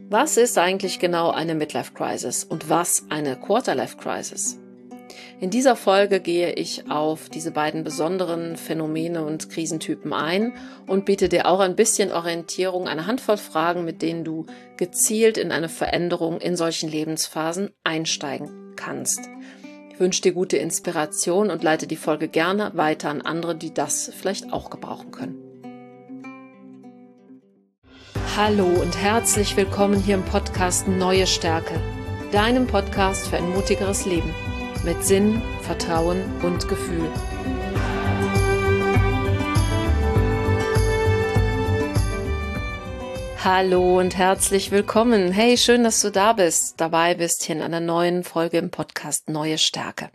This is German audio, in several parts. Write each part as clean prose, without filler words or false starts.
Was ist eigentlich genau eine Midlife-Crisis und was eine Quarter-Life-Crisis? In dieser Folge gehe ich auf diese beiden besonderen Phänomene und Krisentypen ein und biete dir auch ein bisschen Orientierung, eine Handvoll Fragen, mit denen du gezielt in eine Veränderung in solchen Lebensphasen einsteigen kannst. Ich wünsche dir gute Inspiration und leite die Folge gerne weiter an andere, die das vielleicht auch gebrauchen können. Hallo und herzlich willkommen hier im Podcast Neue Stärke, deinem Podcast für ein mutigeres Leben mit Sinn, Vertrauen und Gefühl. Hallo und herzlich willkommen. Hey, schön, dass du dabei bist hier in einer neuen Folge im Podcast Neue Stärke.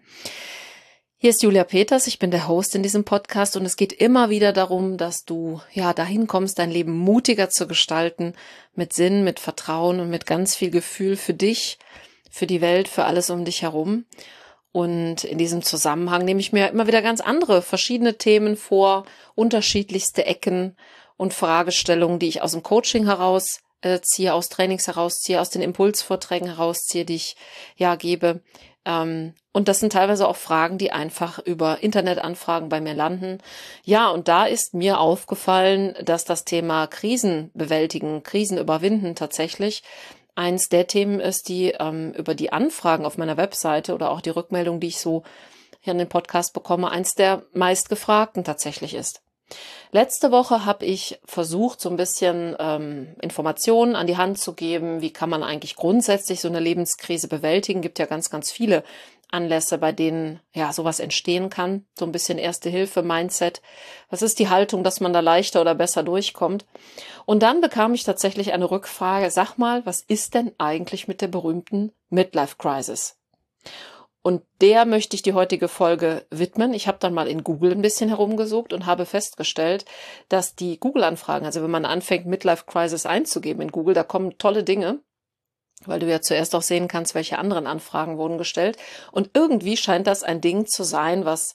Hier ist Julia Peters, ich bin der Host in diesem Podcast und es geht immer wieder darum, dass du dahin kommst, dein Leben mutiger zu gestalten, mit Sinn, mit Vertrauen und mit ganz viel Gefühl für dich, für die Welt, für alles um dich herum. Und in diesem Zusammenhang nehme ich mir immer wieder ganz andere, verschiedene Themen vor, unterschiedlichste Ecken und Fragestellungen, die ich aus dem Coaching herausziehe, aus Trainings herausziehe, aus den Impulsvorträgen herausziehe, die ich gebe. Und das sind teilweise auch Fragen, die einfach über Internetanfragen bei mir landen. Ja, und da ist mir aufgefallen, dass das Thema Krisen bewältigen, Krisen überwinden tatsächlich eins der Themen ist, die über die Anfragen auf meiner Webseite oder auch die Rückmeldung, die ich so hier an den Podcast bekomme, eins der meistgefragten tatsächlich ist. Letzte Woche habe ich versucht, so ein bisschen Informationen an die Hand zu geben. Wie kann man eigentlich grundsätzlich so eine Lebenskrise bewältigen? Gibt ja ganz, ganz viele Anlässe, bei denen sowas entstehen kann. So ein bisschen Erste Hilfe, Mindset. Was ist die Haltung, dass man da leichter oder besser durchkommt? Und dann bekam ich tatsächlich eine Rückfrage. Sag mal, was ist denn eigentlich mit der berühmten Midlife Crisis? Und der möchte ich die heutige Folge widmen. Ich habe dann mal in Google ein bisschen herumgesucht und habe festgestellt, dass die Google-Anfragen, also wenn man anfängt, Midlife Crisis einzugeben in Google, da kommen tolle Dinge, weil du ja zuerst auch sehen kannst, welche anderen Anfragen wurden gestellt. Und irgendwie scheint das ein Ding zu sein, was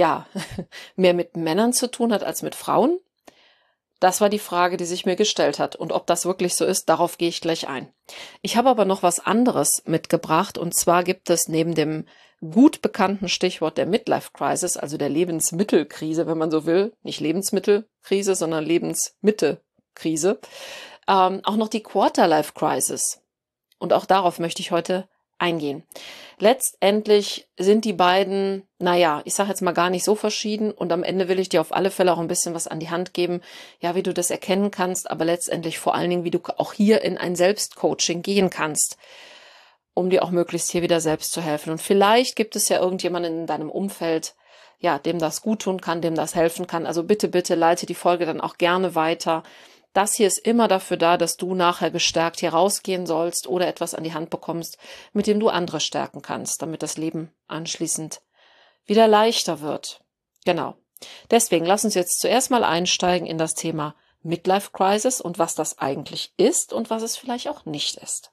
mehr mit Männern zu tun hat als mit Frauen. Das war die Frage, die sich mir gestellt hat. Und ob das wirklich so ist, darauf gehe ich gleich ein. Ich habe aber noch was anderes mitgebracht. Und zwar gibt es neben dem gut bekannten Stichwort der Midlife Crisis, also der Lebensmittelkrise, wenn man so will, nicht Lebensmittelkrise, sondern Lebensmittelkrise, auch noch die Quarter-Life Crisis. Und auch darauf möchte ich heute eingehen. Letztendlich sind die beiden, ich sage jetzt mal gar nicht so verschieden und am Ende will ich dir auf alle Fälle auch ein bisschen was an die Hand geben, wie du das erkennen kannst, aber letztendlich vor allen Dingen, wie du auch hier in ein Selbstcoaching gehen kannst, um dir auch möglichst hier wieder selbst zu helfen. Und vielleicht gibt es ja irgendjemanden in deinem Umfeld, dem das gut tun kann, dem das helfen kann. Also bitte, bitte leite die Folge dann auch gerne weiter. Das hier ist immer dafür da, dass du nachher gestärkt hier rausgehen sollst oder etwas an die Hand bekommst, mit dem du andere stärken kannst, damit das Leben anschließend wieder leichter wird. Genau. Deswegen lass uns jetzt zuerst mal einsteigen in das Thema Midlife Crisis und was das eigentlich ist und was es vielleicht auch nicht ist.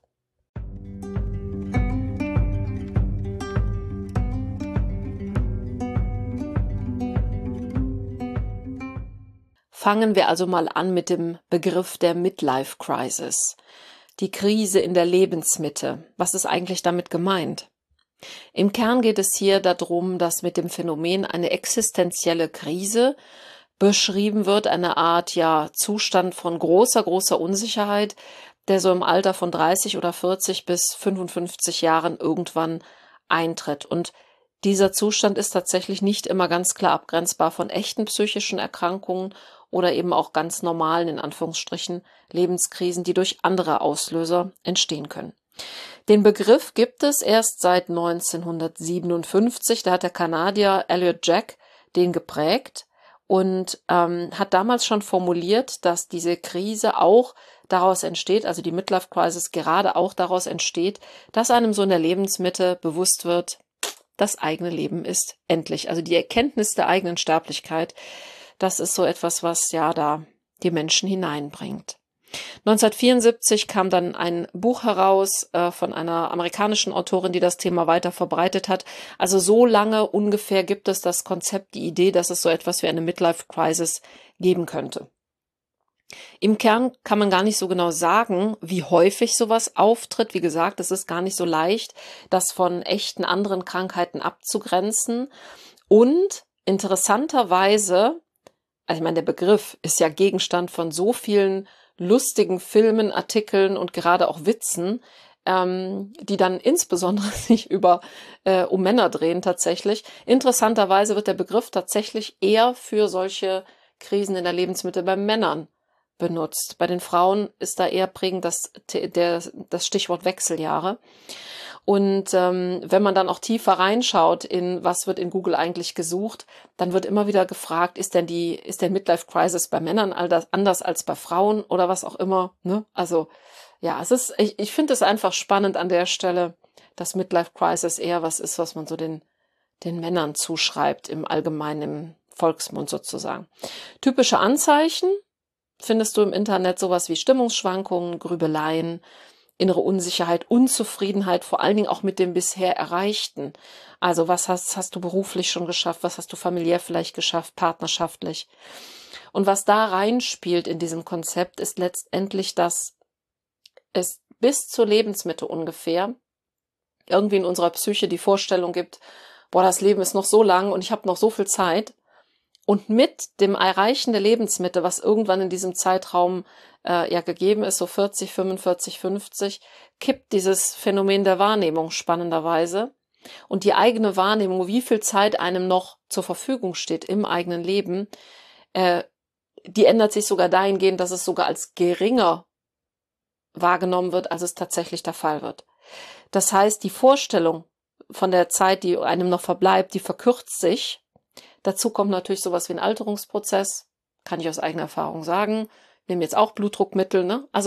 Fangen wir also mal an mit dem Begriff der Midlife Crisis. Die Krise in der Lebensmitte. Was ist eigentlich damit gemeint? Im Kern geht es hier darum, dass mit dem Phänomen eine existenzielle Krise beschrieben wird, eine Art Zustand von großer, großer Unsicherheit, der so im Alter von 30 oder 40 bis 55 Jahren irgendwann eintritt. Und dieser Zustand ist tatsächlich nicht immer ganz klar abgrenzbar von echten psychischen Erkrankungen oder eben auch ganz normalen, in Anführungsstrichen, Lebenskrisen, die durch andere Auslöser entstehen können. Den Begriff gibt es erst seit 1957, da hat der Kanadier Elliot Jack den geprägt und hat damals schon formuliert, dass diese Krise auch daraus entsteht, also die Midlife Crisis gerade auch daraus entsteht, dass einem so in der Lebensmitte bewusst wird, das eigene Leben ist endlich. Also die Erkenntnis der eigenen Sterblichkeit, das ist so etwas, was da die Menschen hineinbringt. 1974 kam dann ein Buch heraus von einer amerikanischen Autorin, die das Thema weiter verbreitet hat. Also so lange ungefähr gibt es das Konzept, die Idee, dass es so etwas wie eine Midlife Crisis geben könnte. Im Kern kann man gar nicht so genau sagen, wie häufig sowas auftritt. Wie gesagt, es ist gar nicht so leicht, das von echten anderen Krankheiten abzugrenzen. Und interessanterweise, also ich meine, der Begriff ist ja Gegenstand von so vielen lustigen Filmen, Artikeln und gerade auch Witzen, die dann insbesondere sich um Männer drehen tatsächlich. Interessanterweise wird der Begriff tatsächlich eher für solche Krisen in der Lebensmitte bei Männern benutzt. Bei den Frauen ist da eher prägend das Stichwort Wechseljahre. Und wenn man dann auch tiefer reinschaut in was wird in Google eigentlich gesucht, dann wird immer wieder gefragt, ist der Midlife Crisis bei Männern anders als bei Frauen oder was auch immer. Ne? Also ja, ich finde es einfach spannend an der Stelle, dass Midlife Crisis eher was ist, was man so den Männern zuschreibt im Allgemeinen, im Volksmund sozusagen. Typische Anzeichen findest du im Internet sowas wie Stimmungsschwankungen, Grübeleien, innere Unsicherheit, Unzufriedenheit, vor allen Dingen auch mit dem bisher Erreichten. Also was hast du beruflich schon geschafft, was hast du familiär vielleicht geschafft, partnerschaftlich. Und was da reinspielt in diesem Konzept, ist letztendlich, dass es bis zur Lebensmitte ungefähr irgendwie in unserer Psyche die Vorstellung gibt, boah, das Leben ist noch so lang und ich habe noch so viel Zeit. Und mit dem Erreichen der Lebensmitte, was irgendwann in diesem Zeitraum gegeben ist, so 40, 45, 50, kippt dieses Phänomen der Wahrnehmung spannenderweise. Und die eigene Wahrnehmung, wie viel Zeit einem noch zur Verfügung steht im eigenen Leben, die ändert sich sogar dahingehend, dass es sogar als geringer wahrgenommen wird, als es tatsächlich der Fall wird. Das heißt, die Vorstellung von der Zeit, die einem noch verbleibt, die verkürzt sich. Dazu kommt natürlich sowas wie ein Alterungsprozess, kann ich aus eigener Erfahrung sagen. Ich nehme jetzt auch Blutdruckmittel, ne? Also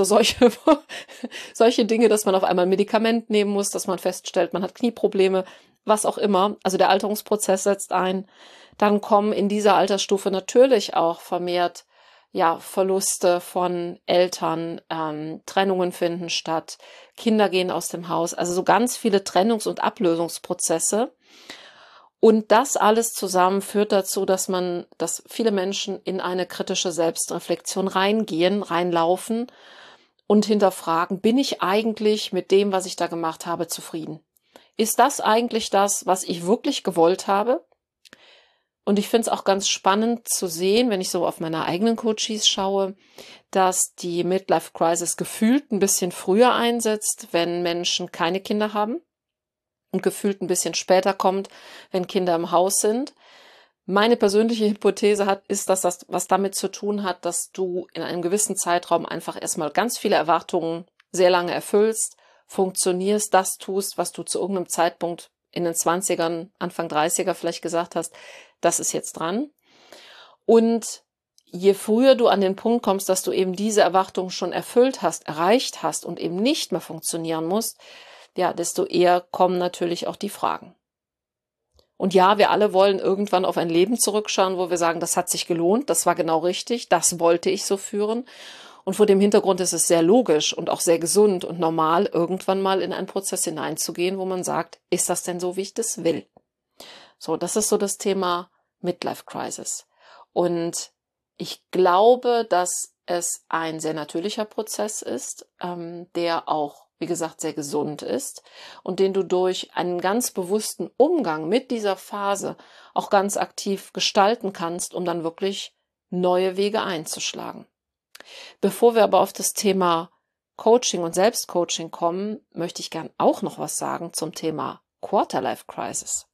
solche Dinge, dass man auf einmal ein Medikament nehmen muss, dass man feststellt, man hat Knieprobleme, was auch immer. Also der Alterungsprozess setzt ein. Dann kommen in dieser Altersstufe natürlich auch vermehrt Verluste von Eltern, Trennungen finden statt, Kinder gehen aus dem Haus, also so ganz viele Trennungs- und Ablösungsprozesse. Und das alles zusammen führt dazu, dass viele Menschen in eine kritische Selbstreflexion reinlaufen und hinterfragen, bin ich eigentlich mit dem, was ich da gemacht habe, zufrieden? Ist das eigentlich das, was ich wirklich gewollt habe? Und ich finde es auch ganz spannend zu sehen, wenn ich so auf meine eigenen Coaches schaue, dass die Midlife Crisis gefühlt ein bisschen früher einsetzt, wenn Menschen keine Kinder haben. Und gefühlt ein bisschen später kommt, wenn Kinder im Haus sind. Meine persönliche Hypothese ist, dass das was damit zu tun hat, dass du in einem gewissen Zeitraum einfach erstmal ganz viele Erwartungen sehr lange erfüllst, funktionierst, das tust, was du zu irgendeinem Zeitpunkt in den 20ern, Anfang 30er vielleicht gesagt hast, das ist jetzt dran. Und je früher du an den Punkt kommst, dass du eben diese Erwartungen schon erfüllt hast, erreicht hast und eben nicht mehr funktionieren musst, desto eher kommen natürlich auch die Fragen. Und ja, wir alle wollen irgendwann auf ein Leben zurückschauen, wo wir sagen, das hat sich gelohnt, das war genau richtig, das wollte ich so führen. Und vor dem Hintergrund ist es sehr logisch und auch sehr gesund und normal, irgendwann mal in einen Prozess hineinzugehen, wo man sagt, ist das denn so, wie ich das will? So, das ist so das Thema Midlife Crisis. Und ich glaube, dass es ein sehr natürlicher Prozess ist, der auch, wie gesagt, sehr gesund ist und den du durch einen ganz bewussten Umgang mit dieser Phase auch ganz aktiv gestalten kannst, um dann wirklich neue Wege einzuschlagen. Bevor wir aber auf das Thema Coaching und Selbstcoaching kommen, möchte ich gern auch noch was sagen zum Thema Quarterlife Crisis.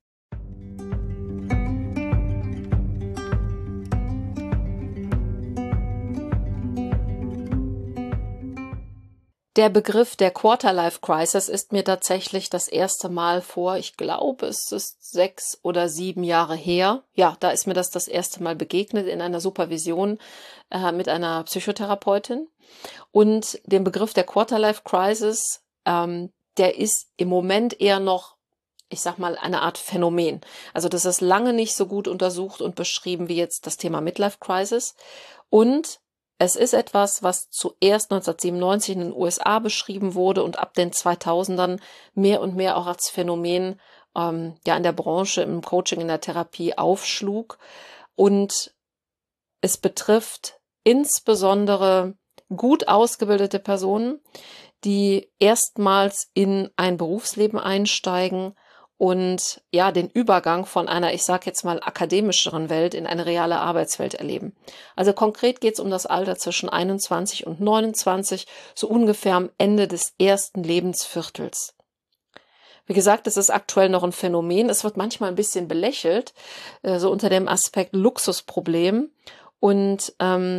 Der Begriff der Quarterlife Crisis ist mir tatsächlich das erste Mal vor, ich glaube, es ist 6 oder 7 Jahre her. Ja, da ist mir das erste Mal begegnet in einer Supervision mit einer Psychotherapeutin. Und den Begriff der Quarterlife Crisis, der ist im Moment eher noch, ich sag mal, eine Art Phänomen. Also das ist lange nicht so gut untersucht und beschrieben wie jetzt das Thema Midlife Crisis. Und es ist etwas, was zuerst 1997 in den USA beschrieben wurde und ab den 2000ern mehr und mehr auch als Phänomen in der Branche, im Coaching, in der Therapie aufschlug. Und es betrifft insbesondere gut ausgebildete Personen, die erstmals in ein Berufsleben einsteigen und ja, den Übergang von einer, ich sage jetzt mal, akademischeren Welt in eine reale Arbeitswelt erleben. Also konkret geht es um das Alter zwischen 21 und 29, so ungefähr am Ende des ersten Lebensviertels. Wie gesagt, es ist aktuell noch ein Phänomen. Es wird manchmal ein bisschen belächelt, so unter dem Aspekt Luxusproblem. Und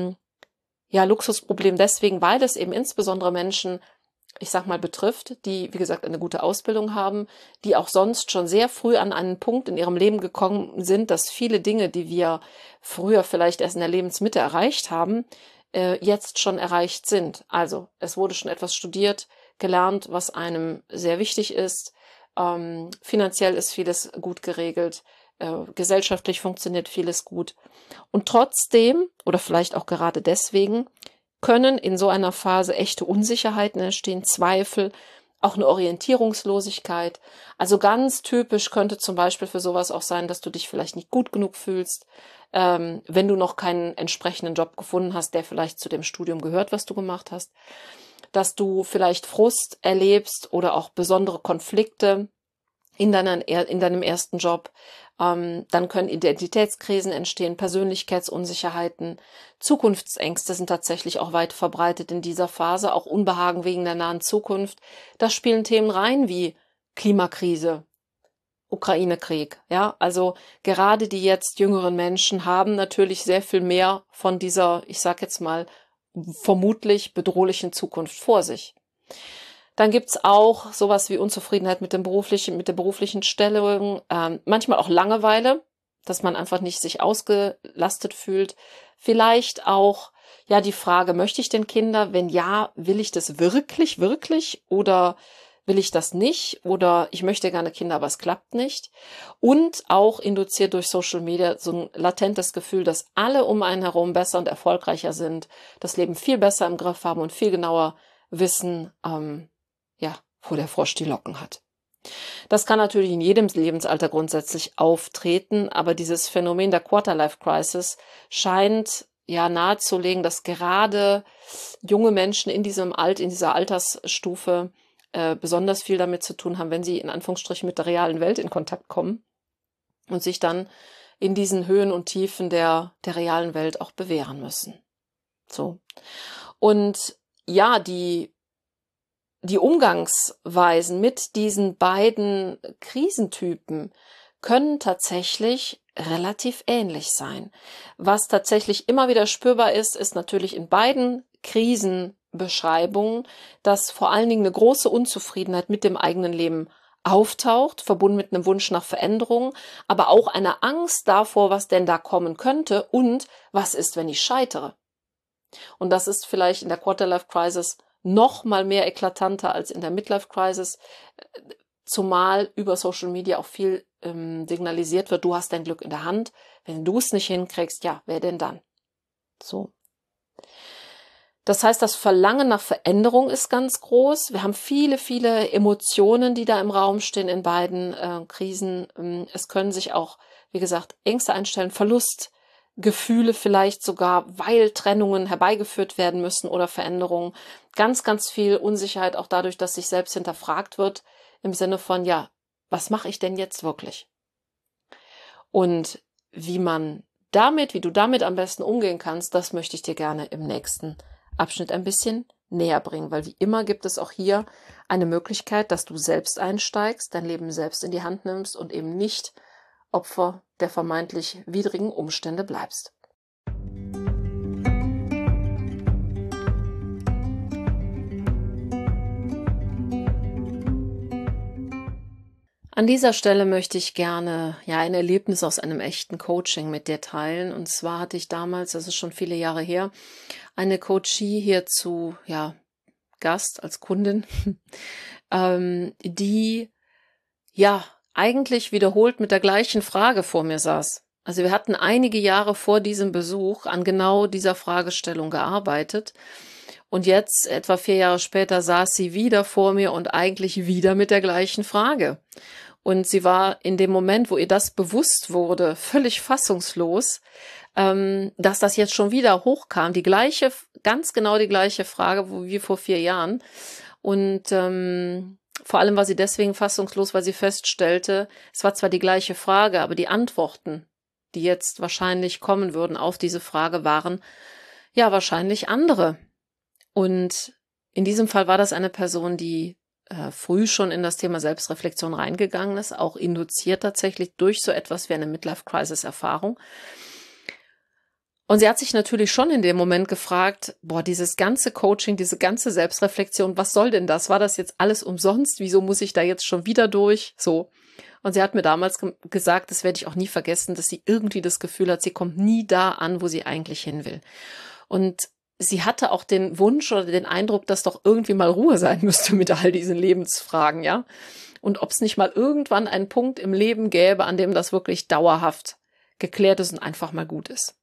ja, Luxusproblem deswegen, weil es eben insbesondere Menschen, ich sag mal, betrifft, die, wie gesagt, eine gute Ausbildung haben, die auch sonst schon sehr früh an einen Punkt in ihrem Leben gekommen sind, dass viele Dinge, die wir früher vielleicht erst in der Lebensmitte erreicht haben, jetzt schon erreicht sind. Also es wurde schon etwas studiert, gelernt, was einem sehr wichtig ist. Finanziell ist vieles gut geregelt. Gesellschaftlich funktioniert vieles gut. Und trotzdem, oder vielleicht auch gerade deswegen, können in so einer Phase echte Unsicherheiten entstehen, Zweifel, auch eine Orientierungslosigkeit. Also ganz typisch könnte zum Beispiel für sowas auch sein, dass du dich vielleicht nicht gut genug fühlst, wenn du noch keinen entsprechenden Job gefunden hast, der vielleicht zu dem Studium gehört, was du gemacht hast, dass du vielleicht Frust erlebst oder auch besondere Konflikte in deinem ersten Job. Dann können Identitätskrisen entstehen, Persönlichkeitsunsicherheiten, Zukunftsängste sind tatsächlich auch weit verbreitet in dieser Phase, auch Unbehagen wegen der nahen Zukunft. Da spielen Themen rein wie Klimakrise, Ukraine-Krieg. Ja, also gerade die jetzt jüngeren Menschen haben natürlich sehr viel mehr von dieser, ich sag jetzt mal, vermutlich bedrohlichen Zukunft vor sich. Dann gibt's auch sowas wie Unzufriedenheit mit der beruflichen Stellung, manchmal auch Langeweile, dass man einfach nicht sich ausgelastet fühlt. Vielleicht auch, ja, die Frage, möchte ich denn Kinder? Wenn ja, will ich das wirklich, wirklich? Oder will ich das nicht? Oder ich möchte gerne Kinder, aber es klappt nicht. Und auch induziert durch Social Media so ein latentes Gefühl, dass alle um einen herum besser und erfolgreicher sind, das Leben viel besser im Griff haben und viel genauer wissen, ja, wo der Frosch die Locken hat. Das kann natürlich in jedem Lebensalter grundsätzlich auftreten, aber dieses Phänomen der Quarter-Life-Crisis scheint ja nahezulegen, dass gerade junge Menschen in dieser Altersstufe besonders viel damit zu tun haben, wenn sie in Anführungsstrichen mit der realen Welt in Kontakt kommen und sich dann in diesen Höhen und Tiefen der realen Welt auch bewähren müssen. So. Und ja, die Umgangsweisen mit diesen beiden Krisentypen können tatsächlich relativ ähnlich sein. Was tatsächlich immer wieder spürbar ist, ist natürlich in beiden Krisenbeschreibungen, dass vor allen Dingen eine große Unzufriedenheit mit dem eigenen Leben auftaucht, verbunden mit einem Wunsch nach Veränderung, aber auch eine Angst davor, was denn da kommen könnte und was ist, wenn ich scheitere. Und das ist vielleicht in der Quarter-Life-Crisis noch mal mehr eklatanter als in der Midlife-Crisis, zumal über Social Media auch viel signalisiert wird, du hast dein Glück in der Hand. Wenn du es nicht hinkriegst, ja, wer denn dann? So. Das heißt, das Verlangen nach Veränderung ist ganz groß. Wir haben viele, viele Emotionen, die da im Raum stehen in beiden Krisen. Es können sich auch, wie gesagt, Ängste einstellen, Verlustgefühle vielleicht sogar, weil Trennungen herbeigeführt werden müssen oder Veränderungen. Ganz, ganz viel Unsicherheit auch dadurch, dass sich selbst hinterfragt wird im Sinne von, ja, was mache ich denn jetzt wirklich? Und wie du damit am besten umgehen kannst, das möchte ich dir gerne im nächsten Abschnitt ein bisschen näher bringen, weil wie immer gibt es auch hier eine Möglichkeit, dass du selbst einsteigst, dein Leben selbst in die Hand nimmst und eben nicht Opfer der vermeintlich widrigen Umstände bleibst. An dieser Stelle möchte ich gerne ein Erlebnis aus einem echten Coaching mit dir teilen. Und zwar hatte ich damals, das ist schon viele Jahre her, eine Coachie hier zu Gast als Kundin, die eigentlich wiederholt mit der gleichen Frage vor mir saß. Also wir hatten einige Jahre vor diesem Besuch an genau dieser Fragestellung gearbeitet. Und jetzt, etwa 4 Jahre später, saß sie wieder vor mir und eigentlich wieder mit der gleichen Frage. Und sie war in dem Moment, wo ihr das bewusst wurde, völlig fassungslos, dass das jetzt schon wieder hochkam. Ganz genau die gleiche Frage wie vor 4 Jahren. Und vor allem war sie deswegen fassungslos, weil sie feststellte, es war zwar die gleiche Frage, aber die Antworten, die jetzt wahrscheinlich kommen würden auf diese Frage, waren ja wahrscheinlich andere. Und in diesem Fall war das eine Person, die früh schon in das Thema Selbstreflexion reingegangen ist, auch induziert tatsächlich durch so etwas wie eine Midlife-Crisis-Erfahrung. Und sie hat sich natürlich schon in dem Moment gefragt, dieses ganze Coaching, diese ganze Selbstreflexion, was soll denn das? War das jetzt alles umsonst? Wieso muss ich da jetzt schon wieder durch? So. Und sie hat mir damals gesagt, das werde ich auch nie vergessen, dass sie irgendwie das Gefühl hat, sie kommt nie da an, wo sie eigentlich hin will. Und sie hatte auch den Wunsch oder den Eindruck, dass doch irgendwie mal Ruhe sein müsste mit all diesen Lebensfragen, ja. Und ob es nicht mal irgendwann einen Punkt im Leben gäbe, an dem das wirklich dauerhaft geklärt ist und einfach mal gut ist.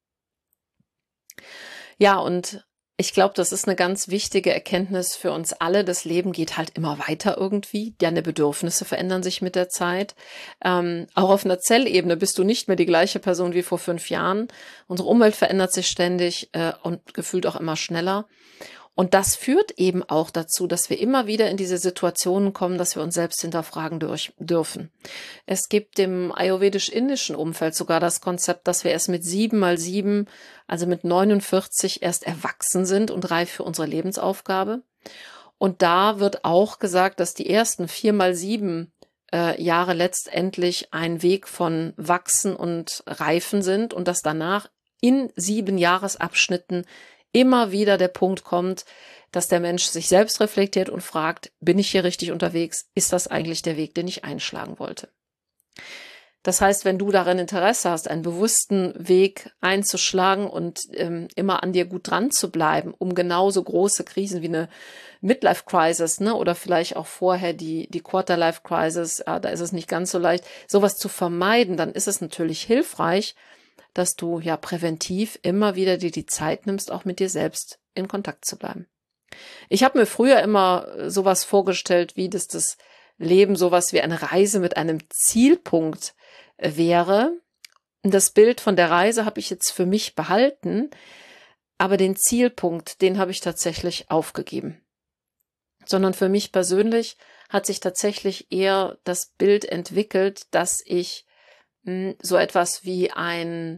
Ja, und ich glaube, das ist eine ganz wichtige Erkenntnis für uns alle. Das Leben geht halt immer weiter irgendwie. Deine Bedürfnisse verändern sich mit der Zeit. Auch auf einer Zellebene bist du nicht mehr die gleiche Person wie vor 5 Jahren. Unsere Umwelt verändert sich ständig und gefühlt auch immer schneller. Und das führt eben auch dazu, dass wir immer wieder in diese Situationen kommen, dass wir uns selbst hinterfragen dürfen. Es gibt im ayurvedisch-indischen Umfeld sogar das Konzept, dass wir erst mit 7 mal 7, also mit 49 erst erwachsen sind und reif für unsere Lebensaufgabe. Und da wird auch gesagt, dass die ersten 4 mal 7 Jahre letztendlich ein Weg von Wachsen und Reifen sind und dass danach in 7 Jahresabschnitten immer wieder der Punkt kommt, dass der Mensch sich selbst reflektiert und fragt, bin ich hier richtig unterwegs? Ist das eigentlich der Weg, den ich einschlagen wollte? Das heißt, wenn du darin Interesse hast, einen bewussten Weg einzuschlagen und immer an dir gut dran zu bleiben, um genauso große Krisen wie eine Midlife-Crisis, ne, oder vielleicht auch vorher die Quarter-Life-Crisis, da ist es nicht ganz so leicht, sowas zu vermeiden, dann ist es natürlich hilfreich, dass du ja präventiv immer wieder dir die Zeit nimmst, auch mit dir selbst in Kontakt zu bleiben. Ich habe mir früher immer sowas vorgestellt, wie dass das Leben sowas wie eine Reise mit einem Zielpunkt wäre. Und das Bild von der Reise habe ich jetzt für mich behalten, aber den Zielpunkt, den habe ich tatsächlich aufgegeben. Sondern für mich persönlich hat sich tatsächlich eher das Bild entwickelt, dass ich so etwas wie eine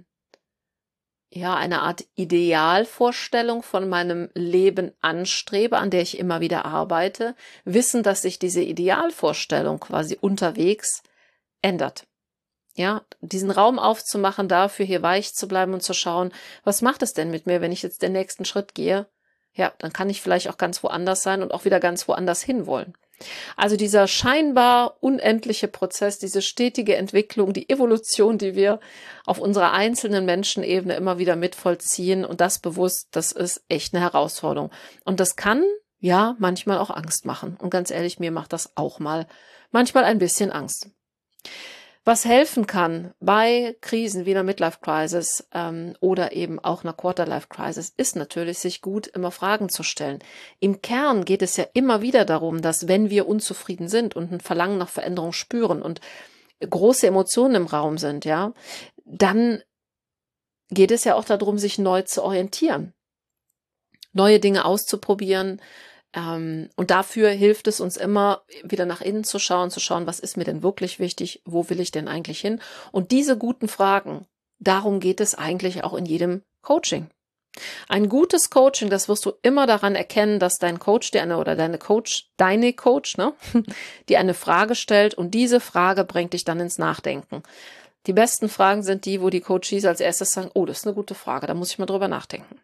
Art Idealvorstellung von meinem Leben anstrebe, an der ich immer wieder arbeite, wissen, dass sich diese Idealvorstellung quasi unterwegs ändert. Ja, diesen Raum aufzumachen, dafür hier weich zu bleiben und zu schauen, was macht es denn mit mir, wenn ich jetzt den nächsten Schritt gehe? Ja, dann kann ich vielleicht auch ganz woanders sein und auch wieder ganz woanders hinwollen. Also dieser scheinbar unendliche Prozess, diese stetige Entwicklung, die Evolution, die wir auf unserer einzelnen Menschenebene immer wieder mitvollziehen und das bewusst, das ist echt eine Herausforderung. Und das kann ja manchmal auch Angst machen. Und ganz ehrlich, mir macht das auch manchmal ein bisschen Angst. Was helfen kann bei Krisen wie einer Midlife-Crisis oder eben auch einer Quarter-Life-Crisis, ist natürlich, sich gut immer Fragen zu stellen. Im Kern geht es ja immer wieder darum, dass wenn wir unzufrieden sind und ein Verlangen nach Veränderung spüren und große Emotionen im Raum sind, ja, dann geht es ja auch darum, sich neu zu orientieren, neue Dinge auszuprobieren. Und dafür hilft es uns immer, wieder nach innen zu schauen, was ist mir denn wirklich wichtig, wo will ich denn eigentlich hin? Und diese guten Fragen, darum geht es eigentlich auch in jedem Coaching. Ein gutes Coaching, das wirst du immer daran erkennen, dass dein Coach dir deine Coach, ne, dir eine Frage stellt und diese Frage bringt dich dann ins Nachdenken. Die besten Fragen sind die, wo die Coaches als erstes sagen, oh, das ist eine gute Frage, da muss ich mal drüber nachdenken.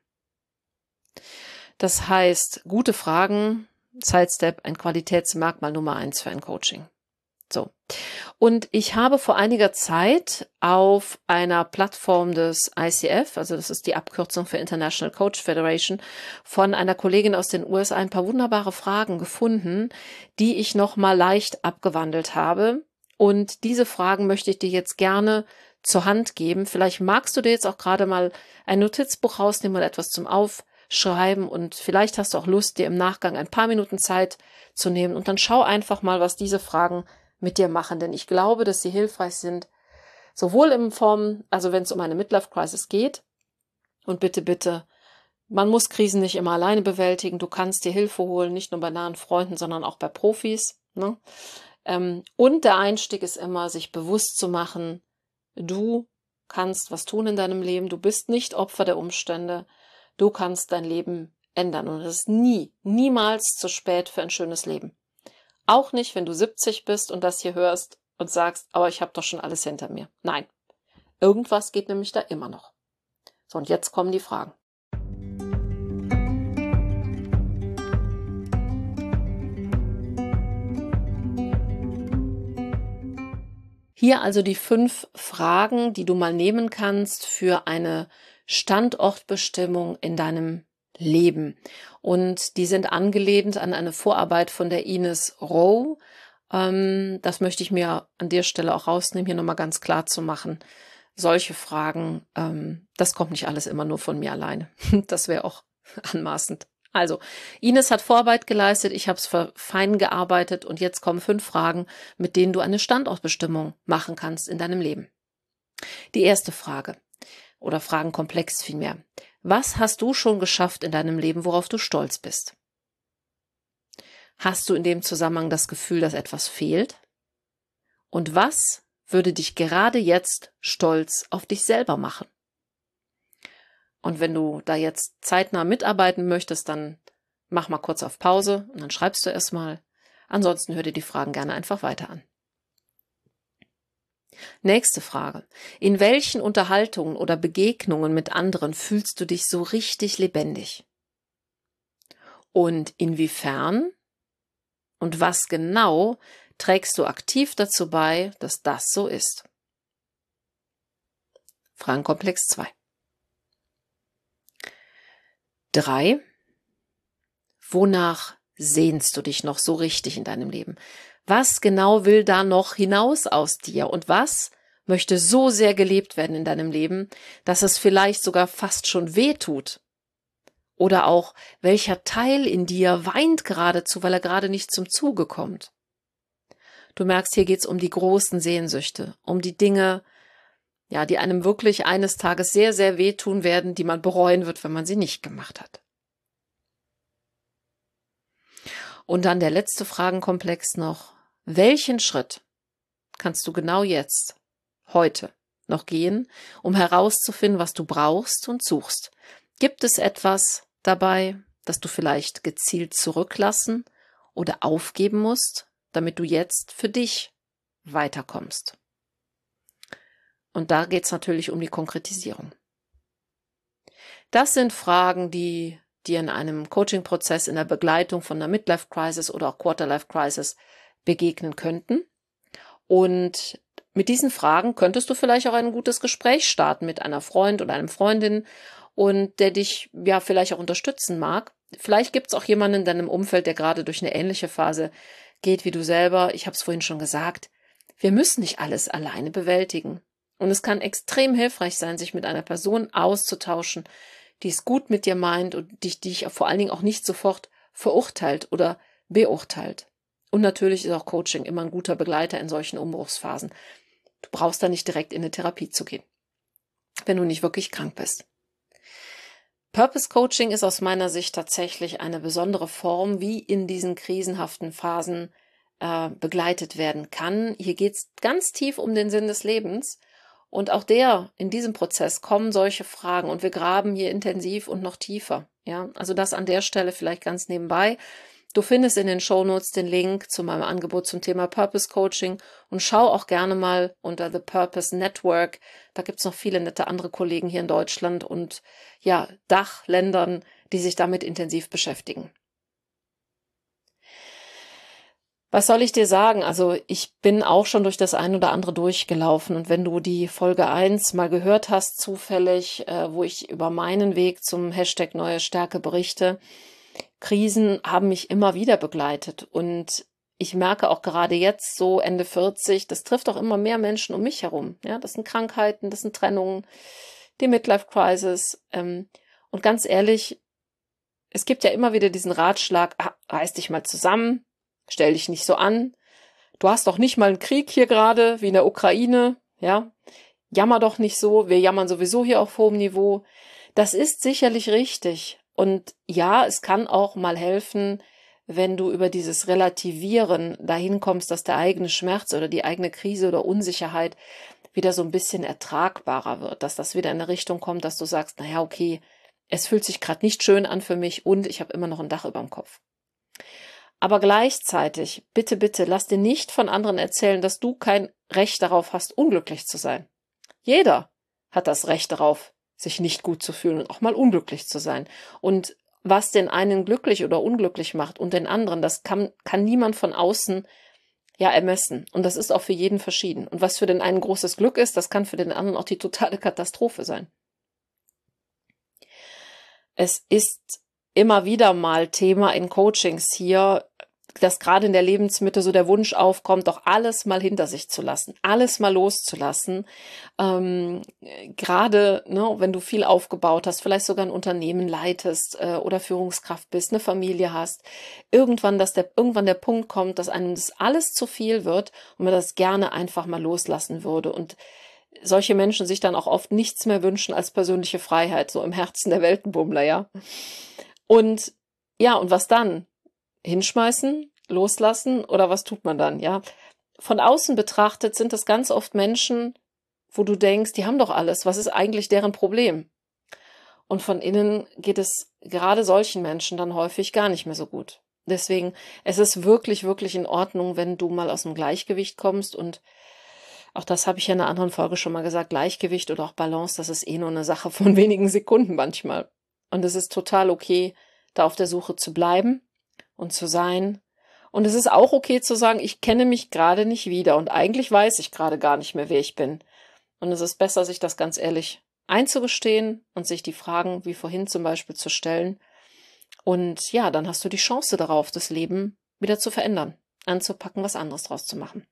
Das heißt, gute Fragen, Sidestep, ein Qualitätsmerkmal Nummer 1 für ein Coaching. So. Und ich habe vor einiger Zeit auf einer Plattform des ICF, also das ist die Abkürzung für International Coach Federation, von einer Kollegin aus den USA ein paar wunderbare Fragen gefunden, die ich nochmal leicht abgewandelt habe. Und diese Fragen möchte ich dir jetzt gerne zur Hand geben. Vielleicht magst du dir jetzt auch gerade mal ein Notizbuch rausnehmen oder etwas zum Aufschreiben und vielleicht hast du auch Lust, dir im Nachgang ein paar Minuten Zeit zu nehmen und dann schau einfach mal, was diese Fragen mit dir machen, denn ich glaube, dass sie hilfreich sind, Sowohl in Form, also wenn es um eine Midlife-Crisis geht, und bitte, man muss Krisen nicht immer alleine bewältigen, du kannst dir Hilfe holen, nicht nur bei nahen Freunden, sondern auch bei Profis, ne? Und der Einstieg ist immer, sich bewusst zu machen, du kannst was tun in deinem Leben, du bist nicht Opfer der Umstände, du kannst dein Leben ändern und es ist niemals zu spät für ein schönes Leben. Auch nicht, wenn du 70 bist und das hier hörst und sagst, aber ich habe doch schon alles hinter mir. Nein, irgendwas geht nämlich da immer noch. So, und jetzt kommen die Fragen. Hier also die 5 Fragen, die du mal nehmen kannst für eine Standortbestimmung in deinem Leben. Und die sind angelehnt an eine Vorarbeit von der Ines Rowe. Das möchte ich mir an der Stelle auch rausnehmen, hier nochmal ganz klar zu machen. Solche Fragen, das kommt nicht alles immer nur von mir alleine. Das wäre auch anmaßend. Also, Ines hat Vorarbeit geleistet, ich habe es fein gearbeitet und jetzt kommen 5 Fragen, mit denen du eine Standortbestimmung machen kannst in deinem Leben. Die erste Frage, oder Fragenkomplex vielmehr. Was hast du schon geschafft in deinem Leben, worauf du stolz bist? Hast du in dem Zusammenhang das Gefühl, dass etwas fehlt? Und was würde dich gerade jetzt stolz auf dich selber machen? Und wenn du da jetzt zeitnah mitarbeiten möchtest, dann mach mal kurz auf Pause und dann schreibst du erst mal. Ansonsten hör dir die Fragen gerne einfach weiter an. Nächste Frage. In welchen Unterhaltungen oder Begegnungen mit anderen fühlst du dich so richtig lebendig? Und inwiefern und was genau trägst du aktiv dazu bei, dass das so ist? Fragenkomplex 2. 3. Wonach sehnst du dich noch so richtig in deinem Leben? Was genau will da noch hinaus aus dir? Und was möchte so sehr gelebt werden in deinem Leben, dass es vielleicht sogar fast schon weh tut? Oder auch, welcher Teil in dir weint geradezu, weil er gerade nicht zum Zuge kommt? Du merkst, hier geht's um die großen Sehnsüchte, um die Dinge, ja, die einem wirklich eines Tages sehr, sehr wehtun werden, die man bereuen wird, wenn man sie nicht gemacht hat. Und dann der letzte Fragenkomplex noch. Welchen Schritt kannst du genau jetzt, heute, noch gehen, um herauszufinden, was du brauchst und suchst? Gibt es etwas dabei, das du vielleicht gezielt zurücklassen oder aufgeben musst, damit du jetzt für dich weiterkommst? Und da geht es natürlich um die Konkretisierung. Das sind Fragen, die dir in einem Coaching-Prozess, in der Begleitung von einer Midlife-Crisis oder auch Quarter-Life-Crisis begegnen könnten. Und mit diesen Fragen könntest du vielleicht auch ein gutes Gespräch starten mit einer Freund oder einem Freundin und der dich ja vielleicht auch unterstützen mag. Vielleicht gibt es auch jemanden in deinem Umfeld, der gerade durch eine ähnliche Phase geht wie du selber. Ich habe es vorhin schon gesagt, wir müssen nicht alles alleine bewältigen. Und es kann extrem hilfreich sein, sich mit einer Person auszutauschen, die es gut mit dir meint und dich vor allen Dingen auch nicht sofort verurteilt oder beurteilt. Und natürlich ist auch Coaching immer ein guter Begleiter in solchen Umbruchsphasen. Du brauchst da nicht direkt in eine Therapie zu gehen, wenn du nicht wirklich krank bist. Purpose Coaching ist aus meiner Sicht tatsächlich eine besondere Form, wie in diesen krisenhaften Phasen begleitet werden kann. Hier geht es ganz tief um den Sinn des Lebens. Und auch in diesem Prozess kommen solche Fragen und wir graben hier intensiv und noch tiefer. Ja, also das an der Stelle vielleicht ganz nebenbei. Du findest in den Shownotes den Link zu meinem Angebot zum Thema Purpose Coaching und schau auch gerne mal unter The Purpose Network. Da gibt's noch viele nette andere Kollegen hier in Deutschland und ja, Dachländern, die sich damit intensiv beschäftigen. Was soll ich dir sagen? Also ich bin auch schon durch das ein oder andere durchgelaufen und wenn du die Folge 1 mal gehört hast, zufällig, wo ich über meinen Weg zum Hashtag Neue Stärke berichte, Krisen haben mich immer wieder begleitet und ich merke auch gerade jetzt so Ende 40, das trifft auch immer mehr Menschen um mich herum. Ja, das sind Krankheiten, das sind Trennungen, die Midlife Crisis und ganz ehrlich, es gibt ja immer wieder diesen Ratschlag, reiß dich mal zusammen, stell dich nicht so an. Du hast doch nicht mal einen Krieg hier gerade, wie in der Ukraine, ja. jammer doch nicht so, wir jammern sowieso hier auf hohem Niveau. Das ist sicherlich richtig. Und ja, es kann auch mal helfen, wenn du über dieses Relativieren dahin kommst, dass der eigene Schmerz oder die eigene Krise oder Unsicherheit wieder so ein bisschen ertragbarer wird, dass das wieder in eine Richtung kommt, dass du sagst, naja, okay, es fühlt sich gerade nicht schön an für mich und ich habe immer noch ein Dach über dem Kopf. Aber gleichzeitig, bitte, bitte, lass dir nicht von anderen erzählen, dass du kein Recht darauf hast, unglücklich zu sein. Jeder hat das Recht darauf, sich nicht gut zu fühlen und auch mal unglücklich zu sein. Und was den einen glücklich oder unglücklich macht und den anderen, das kann niemand von außen ermessen. Und das ist auch für jeden verschieden. Und was für den einen großes Glück ist, das kann für den anderen auch die totale Katastrophe sein. Es ist immer wieder mal Thema in Coachings hier, dass gerade in der Lebensmitte so der Wunsch aufkommt, doch alles mal hinter sich zu lassen, alles mal loszulassen. Gerade, wenn du viel aufgebaut hast, vielleicht sogar ein Unternehmen leitest oder Führungskraft bist, eine Familie hast, irgendwann der Punkt kommt, dass einem das alles zu viel wird und man das gerne einfach mal loslassen würde. Und solche Menschen sich dann auch oft nichts mehr wünschen als persönliche Freiheit, so im Herzen der Weltenbummler, ja. Und was dann? Hinschmeißen, loslassen oder was tut man dann, ja? Von außen betrachtet sind das ganz oft Menschen, wo du denkst, die haben doch alles, was ist eigentlich deren Problem? Und von innen geht es gerade solchen Menschen dann häufig gar nicht mehr so gut. Deswegen, es ist wirklich, wirklich in Ordnung, wenn du mal aus dem Gleichgewicht kommst und auch das habe ich ja in einer anderen Folge schon mal gesagt, Gleichgewicht oder auch Balance, das ist nur eine Sache von wenigen Sekunden manchmal. Und es ist total okay, da auf der Suche zu bleiben und zu sein. Und es ist auch okay zu sagen, ich kenne mich gerade nicht wieder und eigentlich weiß ich gerade gar nicht mehr, wer ich bin. Und es ist besser, sich das ganz ehrlich einzugestehen und sich die Fragen wie vorhin zum Beispiel zu stellen. Und dann hast du die Chance darauf, das Leben wieder zu verändern, anzupacken, was anderes draus zu machen.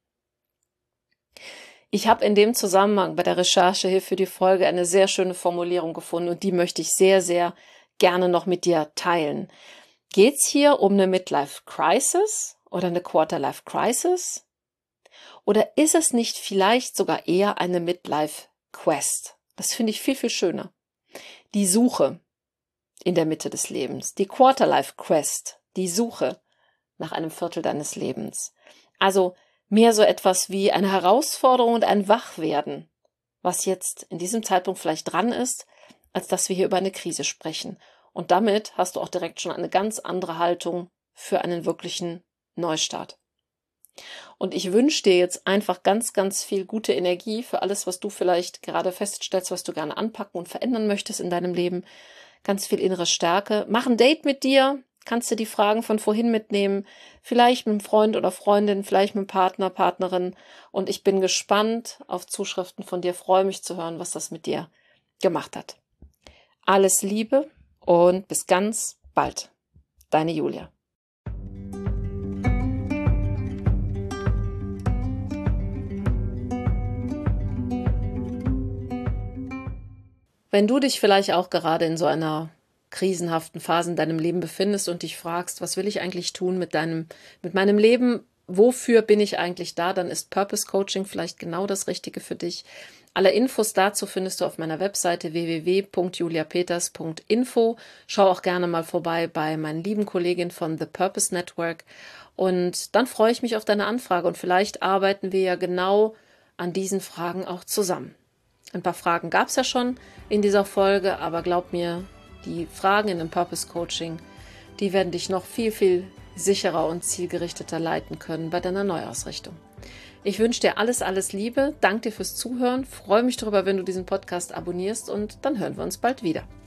Ich habe in dem Zusammenhang bei der Recherche hier für die Folge eine sehr schöne Formulierung gefunden und die möchte ich sehr, sehr gerne noch mit dir teilen. Geht's hier um eine Midlife-Crisis oder eine Quarter-Life-Crisis? Oder ist es nicht vielleicht sogar eher eine Midlife-Quest? Das finde ich viel, viel schöner. Die Suche in der Mitte des Lebens, die Quarter-Life-Quest, die Suche nach einem Viertel deines Lebens. Also mehr so etwas wie eine Herausforderung und ein Wachwerden, was jetzt in diesem Zeitpunkt vielleicht dran ist, als dass wir hier über eine Krise sprechen. Und damit hast du auch direkt schon eine ganz andere Haltung für einen wirklichen Neustart. Und ich wünsche dir jetzt einfach ganz, ganz viel gute Energie für alles, was du vielleicht gerade feststellst, was du gerne anpacken und verändern möchtest in deinem Leben. Ganz viel innere Stärke. Mach ein Date mit dir. Kannst du die Fragen von vorhin mitnehmen, vielleicht mit einem Freund oder Freundin, vielleicht mit einem Partner, Partnerin. Und ich bin gespannt auf Zuschriften von dir, freue mich zu hören, was das mit dir gemacht hat. Alles Liebe und bis ganz bald. Deine Julia. Wenn du dich vielleicht auch gerade in so einer krisenhaften Phase in deinem Leben befindest und dich fragst, was will ich eigentlich tun mit meinem Leben? Wofür bin ich eigentlich da? Dann ist Purpose Coaching vielleicht genau das Richtige für dich. Alle Infos dazu findest du auf meiner Webseite www.juliapeters.info. Schau auch gerne mal vorbei bei meinen lieben Kolleginnen von The Purpose Network. Und dann freue ich mich auf deine Anfrage und vielleicht arbeiten wir ja genau an diesen Fragen auch zusammen. Ein paar Fragen gab es ja schon in dieser Folge, aber glaub mir, die Fragen in dem Purpose Coaching, die werden dich noch viel, viel sicherer und zielgerichteter leiten können bei deiner Neuausrichtung. Ich wünsche dir alles, alles Liebe, danke dir fürs Zuhören, freue mich darüber, wenn du diesen Podcast abonnierst und dann hören wir uns bald wieder.